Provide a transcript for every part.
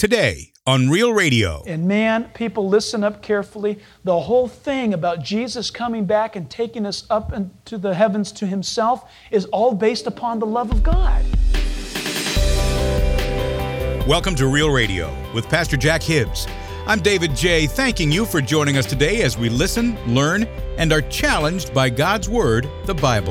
today on Real Radio. And man, people listen up carefully. The whole thing about Jesus coming back and taking us up into the heavens to Himself is all based upon the love of God. Welcome to Real Radio with Pastor Jack Hibbs. I'm David J., thanking you for joining us today as we listen, learn, and are challenged by God's Word, the Bible.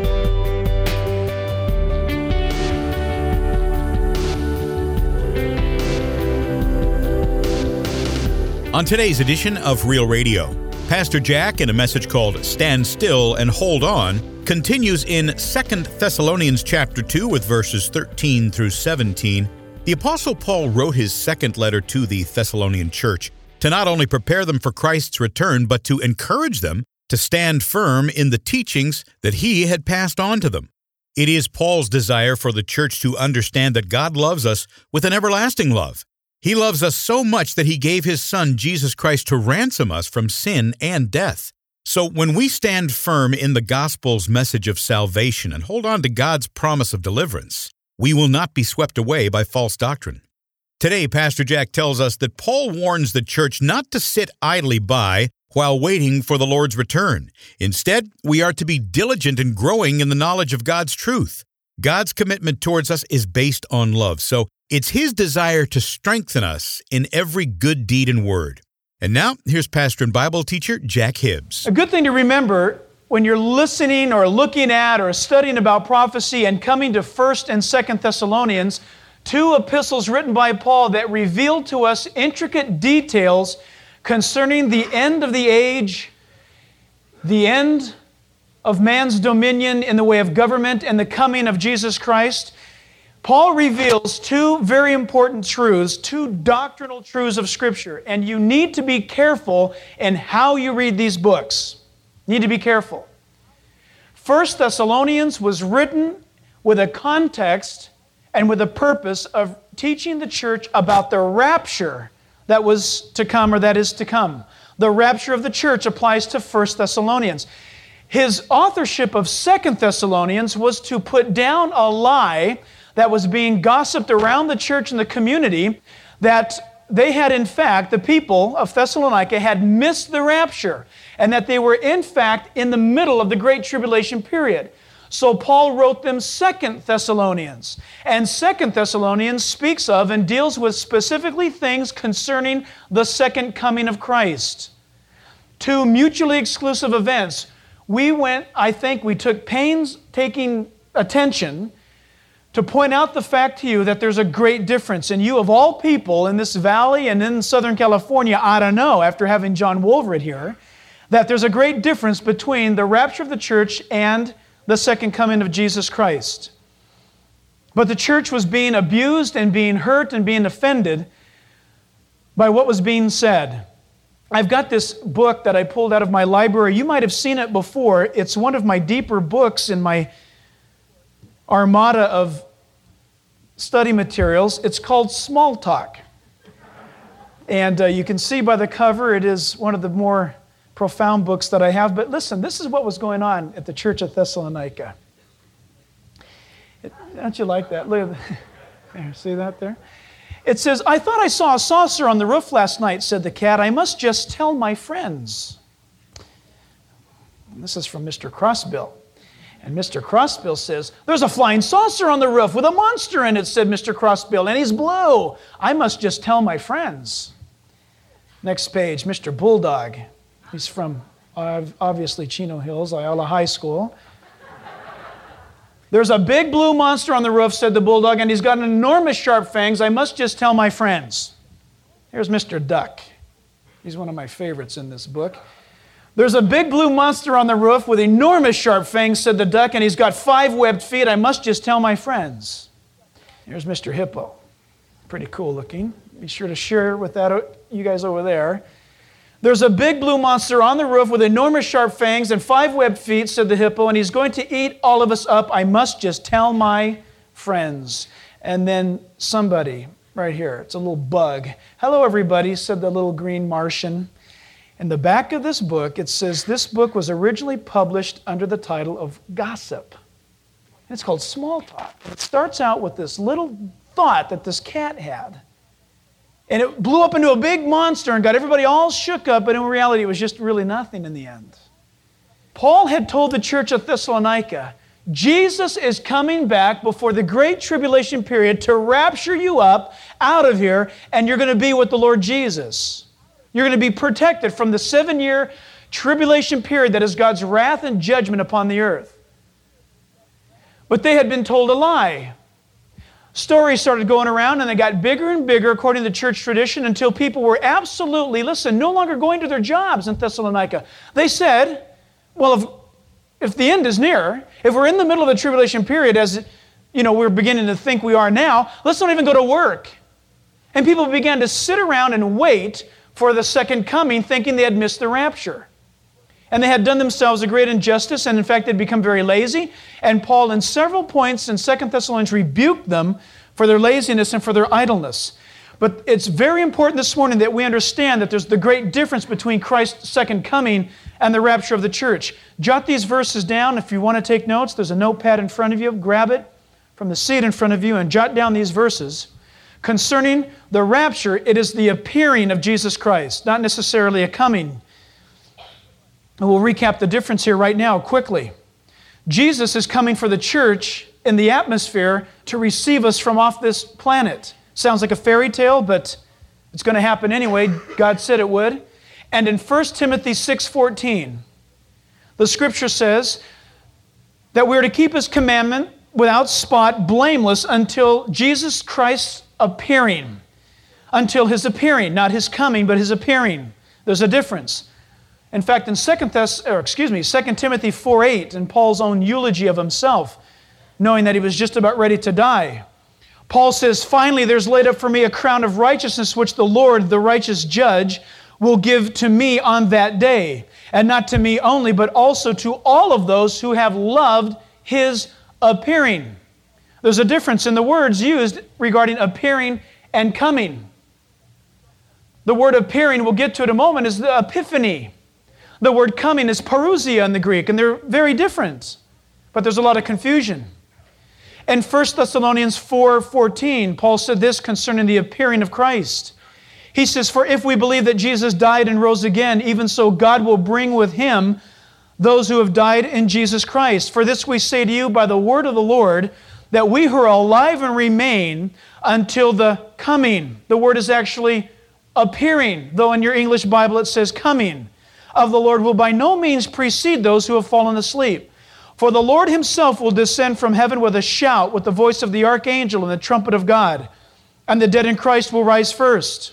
On today's edition of Real Radio, Pastor Jack, in a message called Stand Still and Hold On, continues in 2 Thessalonians chapter 2 with verses 13 through 17. The Apostle Paul wrote his second letter to the Thessalonian church to not only prepare them for Christ's return, but to encourage them to stand firm in the teachings that he had passed on to them. It is Paul's desire for the church to understand that God loves us with an everlasting love. He loves us so much that He gave His Son, Jesus Christ, to ransom us from sin and death. So when we stand firm in the gospel's message of salvation and hold on to God's promise of deliverance, we will not be swept away by false doctrine. Today, Pastor Jack tells us that Paul warns the church not to sit idly by while waiting for the Lord's return. Instead, we are to be diligent in growing in the knowledge of God's truth. God's commitment towards us is based on love, so it's His desire to strengthen us in every good deed and word. And now, here's pastor and Bible teacher Jack Hibbs. A good thing to remember when you're listening or looking at or studying about prophecy and coming to 1st and 2nd Thessalonians, two epistles written by Paul that reveal to us intricate details concerning the end of the age, the end of man's dominion in the way of government, and the coming of Jesus Christ. Paul reveals two very important truths, two doctrinal truths of Scripture, and you need to be careful in how you read these books. You need to be careful. 1 Thessalonians was written with a context and with a purpose of teaching the church about the rapture that was to come or that is to come. The rapture of the church applies to 1 Thessalonians. His authorship of 2 Thessalonians was to put down a lie that was being gossiped around the church and the community, that they had in fact, the people of Thessalonica had missed the rapture, and that they were in fact in the middle of the Great Tribulation period. So Paul wrote them 2 Thessalonians. And 2 Thessalonians speaks of and deals with specifically things concerning the second coming of Christ. Two mutually exclusive events. We took painstaking attention to point out the fact to you that there's a great difference. And you of all people in this valley and in Southern California ought to know, after having John Wolverett here, that there's a great difference between the rapture of the church and the second coming of Jesus Christ. But the church was being abused and being hurt and being offended by what was being said. I've got this book that I pulled out of my library. You might have seen it before. It's one of my deeper books in my armada of study materials. It's called Small Talk. And you can see by the cover, it is one of the more profound books that I have. But listen, this is what was going on at the church of Thessalonica. Don't you like that? Look at there, see that there? It says, "I thought I saw a saucer on the roof last night," said the cat. "I must just tell my friends." And this is from Mr. Crossbill. And Mr. Crossbill says, "There's a flying saucer on the roof with a monster in it," said Mr. Crossbill, "and he's blue. I must just tell my friends." Next page, Mr. Bulldog. He's from, obviously, Chino Hills, Ayala High School. "There's a big blue monster on the roof," said the Bulldog, "and he's got enormous sharp fangs. I must just tell my friends." Here's Mr. Duck. He's one of my favorites in this book. "There's a big blue monster on the roof with enormous sharp fangs," said the Duck, "and he's got 5 webbed feet. I must just tell my friends." Here's Mr. Hippo. Pretty cool looking. Be sure to share with you guys over there. "There's a big blue monster on the roof with enormous sharp fangs and 5 webbed feet," said the Hippo, "and he's going to eat all of us up. I must just tell my friends." And then somebody right here, it's a little bug. "Hello, everybody," said the little green Martian. In the back of this book, it says this book was originally published under the title of Gossip. And it's called Small Talk. It starts out with this little thought that this cat had. And it blew up into a big monster and got everybody all shook up, but in reality it was just really nothing in the end. Paul had told the church of Thessalonica, Jesus is coming back before the great tribulation period to rapture you up out of here, and you're going to be with the Lord Jesus. You're going to be protected from the 7-year tribulation period that is God's wrath and judgment upon the earth. But they had been told a lie. Stories started going around and they got bigger and bigger according to the church tradition until people were absolutely, no longer going to their jobs in Thessalonica. They said, well, if the end is near, if we're in the middle of the tribulation period, as we're beginning to think we are now, let's not even go to work. And people began to sit around and wait for the second coming, thinking they had missed the rapture. And they had done themselves a great injustice, and in fact, they'd become very lazy. And Paul, in several points in 2 Thessalonians, rebuked them for their laziness and for their idleness. But it's very important this morning that we understand that there's the great difference between Christ's second coming and the rapture of the church. Jot these verses down. If you want to take notes, there's a notepad in front of you. Grab it from the seat in front of you and jot down these verses. Concerning the rapture, it is the appearing of Jesus Christ, not necessarily a coming. And we'll recap the difference here right now quickly. Jesus is coming for the church in the atmosphere to receive us from off this planet. Sounds like a fairy tale, but it's going to happen anyway. God said it would. And in 1 Timothy 6:14, the Scripture says that we're to keep His commandment without spot, blameless, until Jesus Christ's appearing. Until His appearing, not His coming, but His appearing. There's a difference. In fact, in 2 Timothy 4:8, in Paul's own eulogy of himself, knowing that he was just about ready to die, Paul says, finally, there's laid up for me a crown of righteousness, which the Lord, the righteous judge, will give to me on that day. And not to me only, but also to all of those who have loved His appearing. There's a difference in the words used regarding appearing and coming. The word appearing, we'll get to in a moment, is the epiphany. The word coming is parousia in the Greek, and they're very different. But there's a lot of confusion. In 1 Thessalonians 4:14, Paul said this concerning the appearing of Christ. He says, for if we believe that Jesus died and rose again, even so God will bring with Him those who have died in Jesus Christ. For this we say to you by the word of the Lord, that we who are alive and remain until the coming. The word is actually appearing, though in your English Bible it says coming. Of the Lord will by no means precede those who have fallen asleep. For the Lord Himself will descend from heaven with a shout, with the voice of the archangel and the trumpet of God, and the dead in Christ will rise first.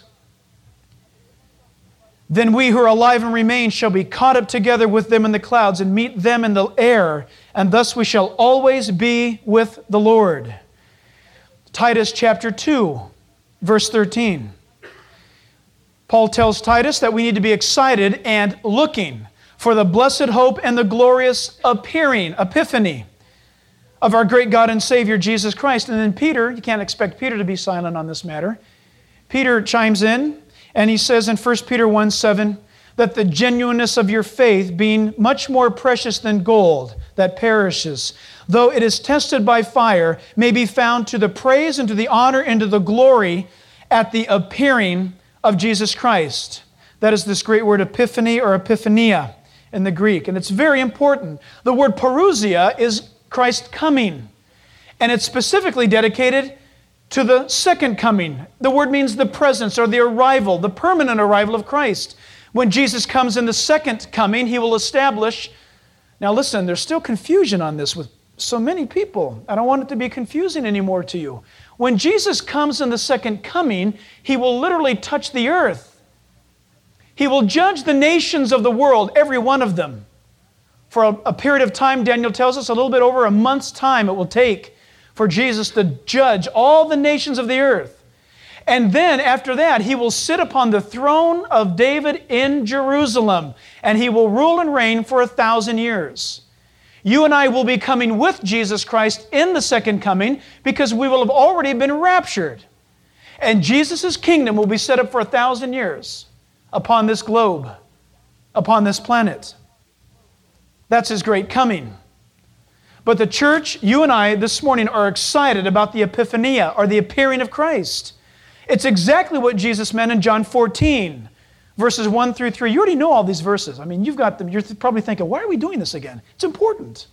Then we who are alive and remain shall be caught up together with them in the clouds and meet them in the air, and thus we shall always be with the Lord. Titus chapter 2, verse 13. Paul tells Titus that we need to be excited and looking for the blessed hope and the glorious appearing, epiphany, of our great God and Savior, Jesus Christ. And then Peter, you can't expect Peter to be silent on this matter. Peter chimes in and he says in 1 Peter 1:7, that the genuineness of your faith, being much more precious than gold that perishes, though it is tested by fire, may be found to the praise and to the honor and to the glory at the appearing of Jesus Christ. That is this great word epiphany or epiphania in the Greek. And it's very important. The word parousia is Christ coming. And it's specifically dedicated to the second coming. The word means the presence or the arrival, the permanent arrival of Christ. When Jesus comes in the second coming, He will establish. Now listen, there's still confusion on this with so many people. I don't want it to be confusing anymore to you. When Jesus comes in the second coming, He will literally touch the earth. He will judge the nations of the world, every one of them. For a period of time, Daniel tells us, a little bit over a month's time it will take for Jesus to judge all the nations of the earth. And then after that, He will sit upon the throne of David in Jerusalem, and He will rule and reign for 1,000 years. You and I will be coming with Jesus Christ in the second coming because we will have already been raptured. And Jesus' kingdom will be set up for 1,000 years upon this globe, upon this planet. That's His great coming. But the church, you and I, this morning are excited about the epiphania, or the appearing of Christ. It's exactly what Jesus meant in John 14, verses 1 through 3. You already know all these verses. I mean, you've got them. You're probably thinking, why are we doing this again? It's important.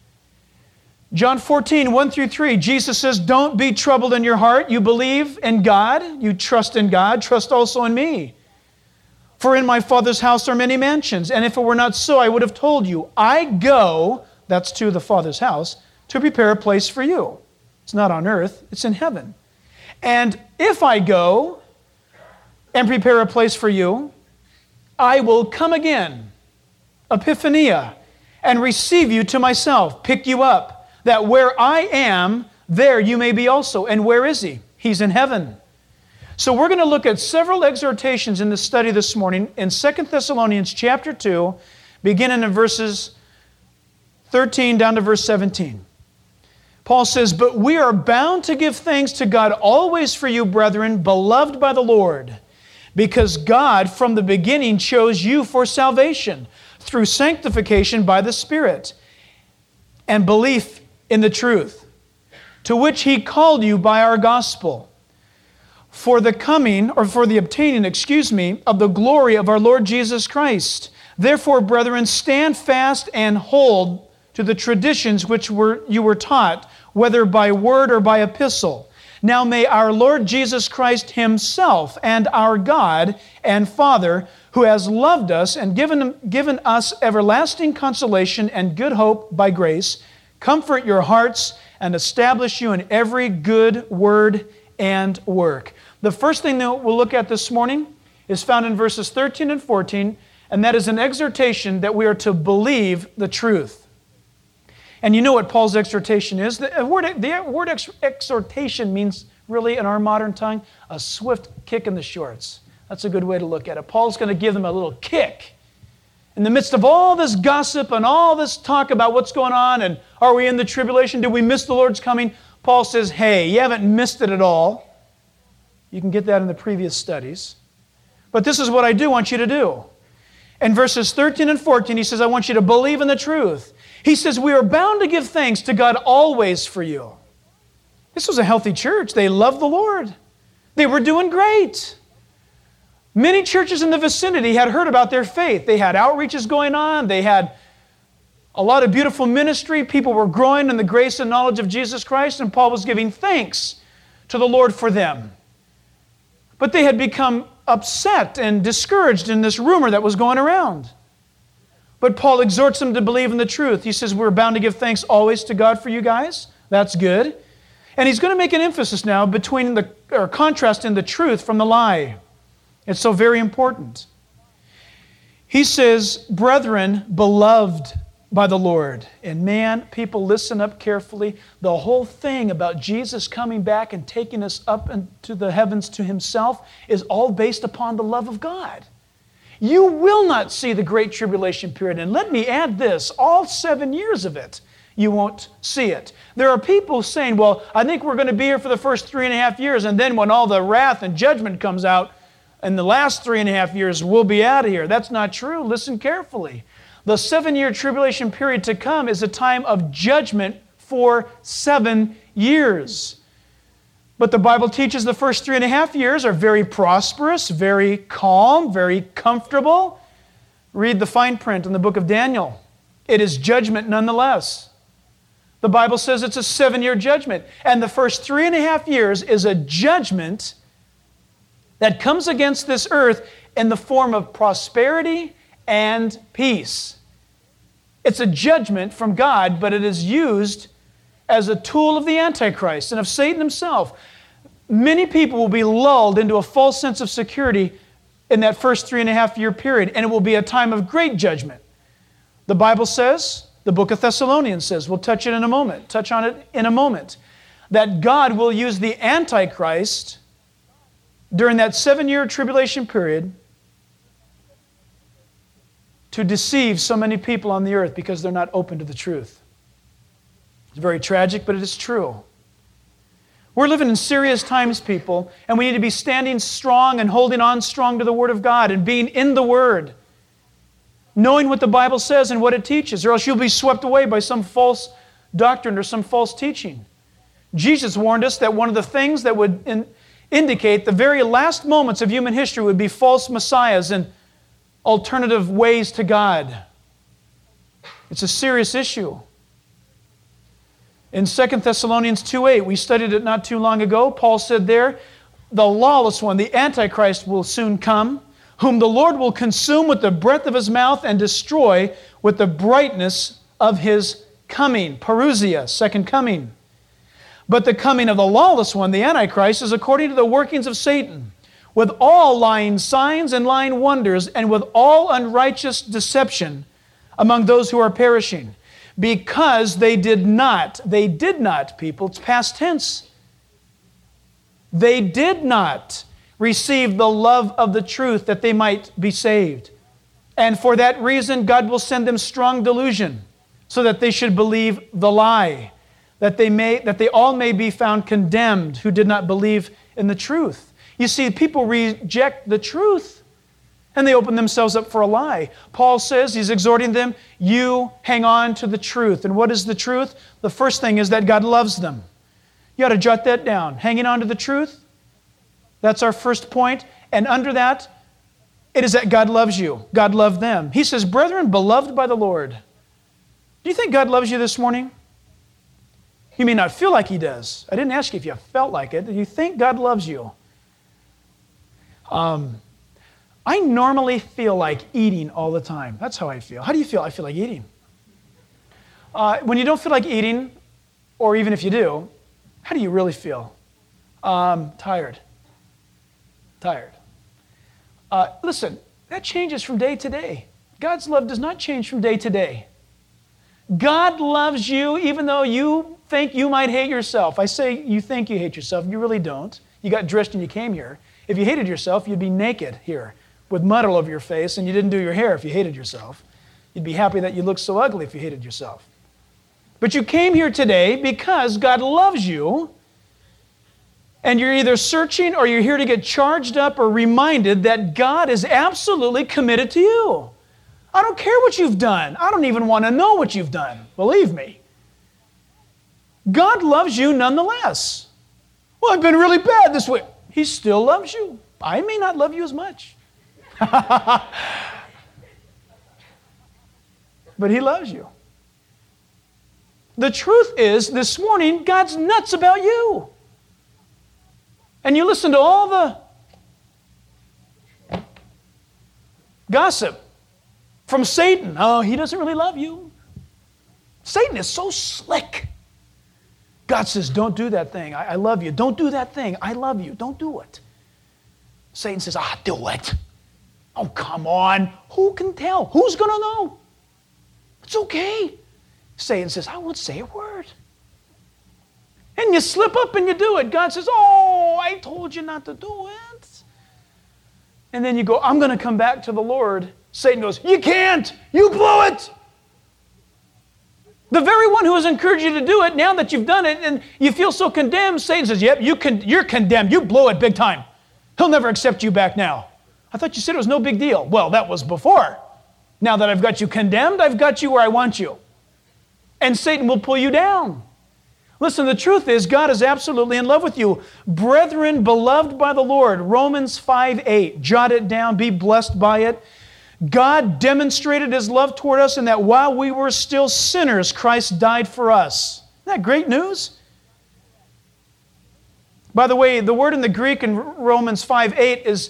John 14, 1 through 3, Jesus says, don't be troubled in your heart. You believe in God. You trust in God. Trust also in me. For in my Father's house are many mansions, and if it were not so, I would have told you. I go, that's to the Father's house, to prepare a place for you. It's not on earth, it's in heaven. And if I go and prepare a place for you, I will come again, epiphania, and receive you to myself, pick you up, that where I am, there you may be also. And where is He? He's in heaven. So we're going to look at several exhortations in this study this morning in 2 Thessalonians chapter 2, beginning in verses 13 down to verse 17. Paul says, but we are bound to give thanks to God always for you, brethren, beloved by the Lord, because God from the beginning chose you for salvation through sanctification by the Spirit and belief in the truth, to which He called you by our gospel, for the obtaining, of the glory of our Lord Jesus Christ. Therefore, brethren, stand fast and hold to the traditions which you were taught, whether by word or by epistle. Now may our Lord Jesus Christ Himself and our God and Father, who has loved us and given us everlasting consolation and good hope by grace, comfort your hearts and establish you in every good word and work. The first thing that we'll look at this morning is found in verses 13 and 14, and that is an exhortation that we are to believe the truth. And you know what Paul's exhortation is. The word exhortation means, really, in our modern tongue, a swift kick in the shorts. That's a good way to look at it. Paul's going to give them a little kick. In the midst of all this gossip and all this talk about what's going on and are we in the tribulation, did we miss the Lord's coming? Paul says, hey, you haven't missed it at all. You can get that in the previous studies. But this is what I do want you to do. In verses 13 and 14, he says, I want you to believe in the truth. He says, we are bound to give thanks to God always for you. This was a healthy church. They loved the Lord. They were doing great. Many churches in the vicinity had heard about their faith. They had outreaches going on. They had a lot of beautiful ministry. People were growing in the grace and knowledge of Jesus Christ, and Paul was giving thanks to the Lord for them. But they had become upset and discouraged in this rumor that was going around. But Paul exhorts them to believe in the truth. He says, we're bound to give thanks always to God for you guys. That's good. And he's going to make an emphasis now contrasting the truth from the lie. It's so very important. He says, brethren, beloved by the Lord. And man, people listen up carefully. The whole thing about Jesus coming back and taking us up into the heavens to Himself is all based upon the love of God. You will not see the Great Tribulation period. And let me add this, all 7 years of it, you won't see it. There are people saying, well, I think we're going to be here for the first 3.5 years, and then when all the wrath and judgment comes out, in the last 3.5 years, we'll be out of here. That's not true. Listen carefully. The 7-year tribulation period to come is a time of judgment for 7 years. But the Bible teaches the first 3.5 years are very prosperous, very calm, very comfortable. Read the fine print in the book of Daniel. It is judgment nonetheless. The Bible says it's a 7-year judgment. And the first 3.5 years is a judgment that comes against this earth in the form of prosperity and peace. It's a judgment from God, but it is used as a tool of the Antichrist and of Satan himself. Many people will be lulled into a false sense of security in that first 3.5 year period, and it will be a time of great judgment. The Bible says, the book of Thessalonians says, we'll touch on it in a moment, that God will use the Antichrist during that 7-year tribulation period to deceive so many people on the earth because they're not open to the truth. It's very tragic, but it is true. We're living in serious times, people, and we need to be standing strong and holding on strong to the Word of God and being in the Word, knowing what the Bible says and what it teaches, or else you'll be swept away by some false doctrine or some false teaching. Jesus warned us that one of the things that would indicate the very last moments of human history would be false messiahs and alternative ways to God. It's a serious issue. In 2 Thessalonians 2:8, we studied it not too long ago. Paul said there, the lawless one, the Antichrist, will soon come, whom the Lord will consume with the breath of His mouth and destroy with the brightness of His coming. Parousia, second coming. But the coming of the lawless one, the Antichrist, is according to the workings of Satan, with all lying signs and lying wonders, and with all unrighteous deception among those who are perishing, because they did not, people, it's past tense, they did not receive the love of the truth that they might be saved. And for that reason, God will send them strong delusion, so that they should believe the lie, that they all may be found condemned who did not believe in the truth. You see, people reject the truth, and they open themselves up for a lie. Paul says, he's exhorting them, you hang on to the truth. And what is the truth? The first thing is that God loves them. You ought to jot that down. Hanging on to the truth, that's our first point. And under that, it is that God loves you. God loved them. He says, brethren, beloved by the Lord. Do you think God loves you this morning? You may not feel like He does. I didn't ask you if you felt like it. Do you think God loves you? I normally feel like eating all the time. That's how I feel. How do you feel? I feel like eating. When you don't feel like eating, or even if you do, how do you really feel? Tired. Listen, that changes from day to day. God's love does not change from day to day. God loves you even though you think you might hate yourself. I say you think you hate yourself. You really don't. You got dressed and you came here. If you hated yourself, you'd be naked here with mud all over your face, and you didn't do your hair if you hated yourself. You'd be happy that you looked so ugly if you hated yourself. But you came here today because God loves you, and you're either searching or you're here to get charged up or reminded that God is absolutely committed to you. I don't care what you've done. I don't even want to know what you've done. Believe me. God loves you nonetheless. Well, I've been really bad this week. He still loves you. I may not love you as much. But He loves you. The truth is, this morning, God's nuts about you. And you listen to all the gossip from Satan. Oh, he doesn't really love you. Satan is so slick. God says, don't do that thing. I love you. Don't do that thing. I love you. Don't do it. Satan says, do it. Oh, come on. Who can tell? Who's going to know? It's okay. Satan says, I won't say a word. And you slip up and you do it. God says, oh, I told you not to do it. And then you go, I'm going to come back to the Lord. Satan goes, you can't. You blew it. The very one who has encouraged you to do it, now that you've done it and you feel so condemned, Satan says, yep, you're condemned. You blew it big time. He'll never accept you back now. I thought you said it was no big deal. Well, that was before. Now that I've got you condemned, I've got you where I want you. And Satan will pull you down. Listen, the truth is, God is absolutely in love with you. Brethren, beloved by the Lord, Romans 5:8. Jot it down. Be blessed by it. God demonstrated His love toward us in that while we were still sinners, Christ died for us. Isn't that great news? By the way, the word in the Greek in Romans 5:8 is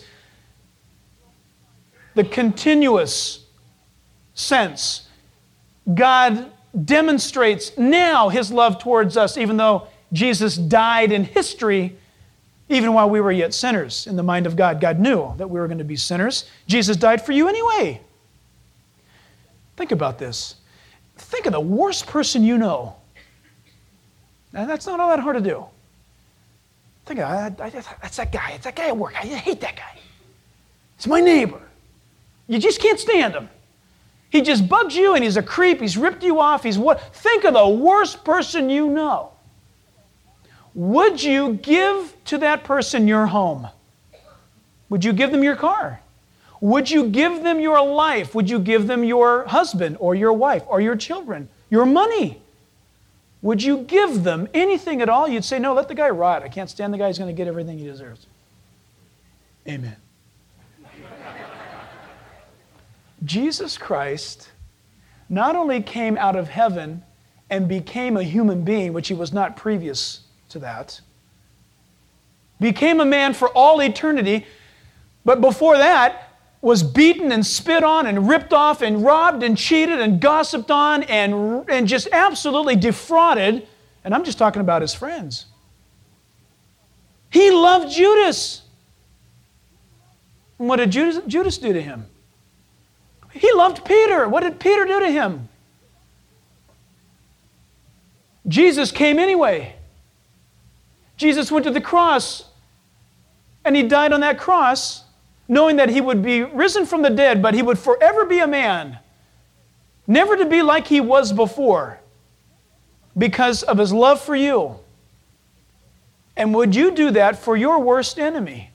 the continuous sense. God demonstrates now His love towards us, even though Jesus died in history, even while we were yet sinners. In the mind of God, God knew that we were going to be sinners. Jesus died for you anyway. Think about this. Think of the worst person you know. Now, that's not all that hard to do. Think of that's that guy. It's that guy at work. I hate that guy. It's my neighbor. You just can't stand him. He just bugs you and he's a creep. He's ripped you off. He's what? Think of the worst person you know. Would you give to that person your home? Would you give them your car? Would you give them your life? Would you give them your husband or your wife or your children? Your money? would you give them anything at all? You'd say, no, let the guy rot. I can't stand the guy who's going to get everything he deserves. Amen. Jesus Christ not only came out of heaven and became a human being, which he was not previous to that, became a man for all eternity, but before that was beaten and spit on and ripped off and robbed and cheated and gossiped on and just absolutely defrauded. And I'm just talking about his friends. He loved Judas. And what did Judas do to him? He loved Peter. What did Peter do to him? Jesus came anyway. Jesus went to the cross, and he died on that cross, knowing that he would be risen from the dead, but he would forever be a man, never to be like he was before, because of his love for you. And would you do that for your worst enemy?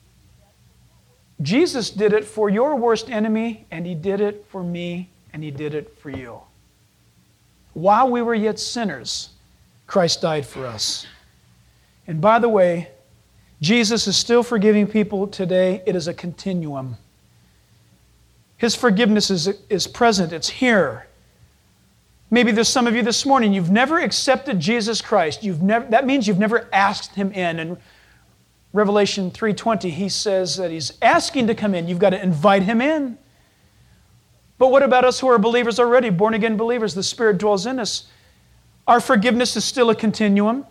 Jesus did it for your worst enemy, and he did it for me, and he did it for you. While we were yet sinners, Christ died for us. And by the way, Jesus is still forgiving people today. It is a continuum. His forgiveness is present. It's here. Maybe there's some of you this morning, you've never accepted Jesus Christ. That means you've never asked him in. And Revelation 3:20, he says that he's asking to come in. You've got to invite him in. But what about us who are believers already, born-again believers? The Spirit dwells in us. Our forgiveness is still a continuum.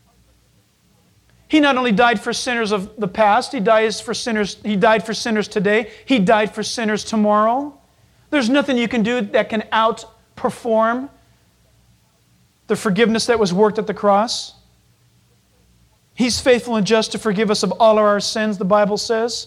He not only died for sinners of the past, he died for sinners today, he died for sinners tomorrow. There's nothing you can do that can outperform the forgiveness that was worked at the cross. He's faithful and just to forgive us of all of our sins, the Bible says.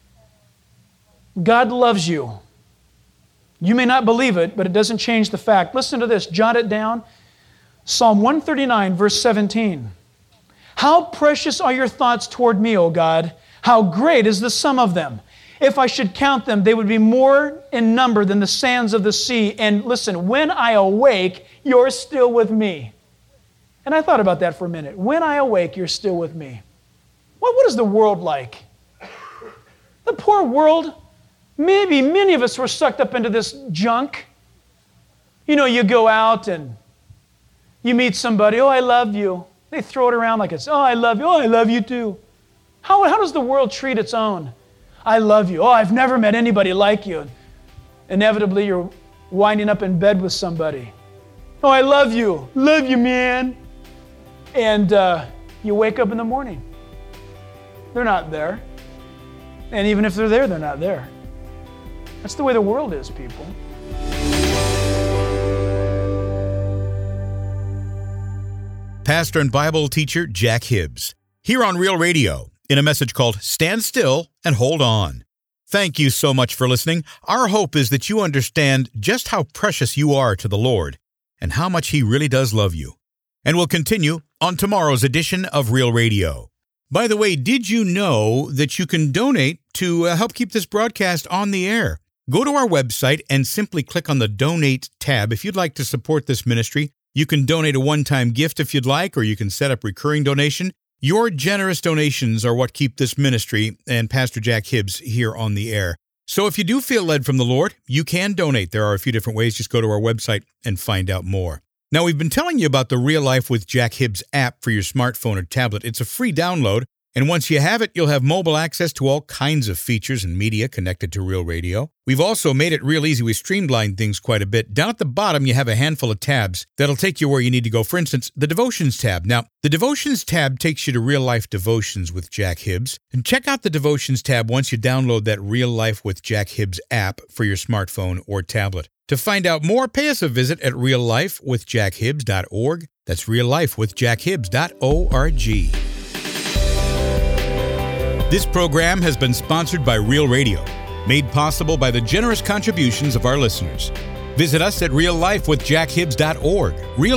God loves you. You may not believe it, but it doesn't change the fact. Listen to this, jot it down. Psalm 139, verse 17. How precious are your thoughts toward me, O God. How great is the sum of them. If I should count them, they would be more in number than the sands of the sea. And listen, when I awake, you're still with me. And I thought about that for a minute. When I awake, you're still with me. What is the world like? The poor world. Maybe many of us were sucked up into this junk. You know, you go out and you meet somebody. Oh, I love you. They throw it around like it's, oh, I love you. Oh, I love you too. How does the world treat its own? I love you. Oh, I've never met anybody like you. Inevitably, you're winding up in bed with somebody. Oh, I love you. Love you, man. And you wake up in the morning. They're not there. And even if they're there, they're not there. That's the way the world is, people. Pastor and Bible teacher Jack Hibbs, here on Real Radio, in a message called Stand Still and Hold On. Thank you so much for listening. Our hope is that you understand just how precious you are to the Lord and how much He really does love you. And we'll continue on tomorrow's edition of Real Radio. By the way, did you know that you can donate to help keep this broadcast on the air? Go to our website and simply click on the Donate tab. If you'd like to support this ministry, you can donate a one-time gift if you'd like, or you can set up recurring donation. Your generous donations are what keep this ministry and Pastor Jack Hibbs here on the air. So if you do feel led from the Lord, you can donate. There are a few different ways. Just go to our website and find out more. Now, we've been telling you about the Real Life with Jack Hibbs app for your smartphone or tablet. It's a free download, and once you have it, you'll have mobile access to all kinds of features and media connected to Real Radio. We've also made it real easy. We streamlined things quite a bit. Down at the bottom, you have a handful of tabs that'll take you where you need to go. For instance, the Devotions tab. Now, the Devotions tab takes you to Real Life Devotions with Jack Hibbs. And check out the Devotions tab once you download that Real Life with Jack Hibbs app for your smartphone or tablet. To find out more, pay us a visit at reallifewithjackhibbs.org. That's reallifewithjackhibbs.org. This program has been sponsored by Real Radio, made possible by the generous contributions of our listeners. Visit us at reallifewithjackhibbs.org,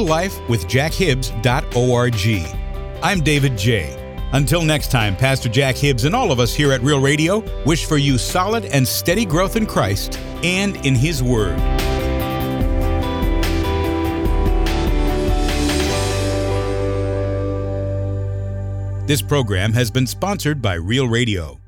reallifewithjackhibbs.org. I'm David J. Until next time, Pastor Jack Hibbs and all of us here at Real Radio wish for you solid and steady growth in Christ and in His Word. This program has been sponsored by Real Radio.